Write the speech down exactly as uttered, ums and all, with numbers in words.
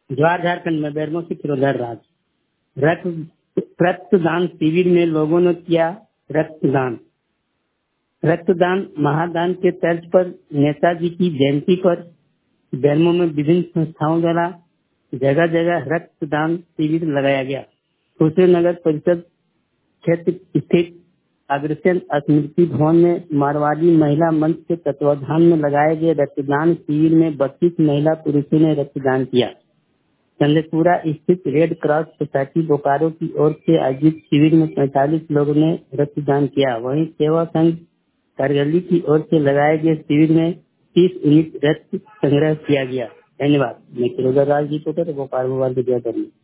जवाहर झारखंड में बैरमो से फिरोजर राज। रक्त रक्तदान शिविर में लोगों ने किया रक्तदान। रक्तदान महादान के तर्ज पर नेताजी की जयंती पर बैरमो में विभिन्न संस्थाओं द्वारा जगह जगह रक्तदान शिविर लगाया गया। दूसरे नगर परिषद क्षेत्र स्थित अग्रसेन स्मृति भवन में मारवाड़ी महिला मंच के तत्वाधान में लगाए गए रक्तदान शिविर में बत्तीस महिला पुरुषों ने रक्तदान किया। चंदेपुरा स्थित रेड क्रॉस सोसाइटी बोकारो की ओर से आयोजित शिविर में पैंतालीस लोगों ने रक्तदान किया। वहीं सेवा संघ कारगिल की ओर से लगाए गए शिविर में तीस यूनिट रक्त संग्रह किया गया। धन्यवाद। मैं फिरोजर राज रिपोर्टर बोकारो मोबाइल के जय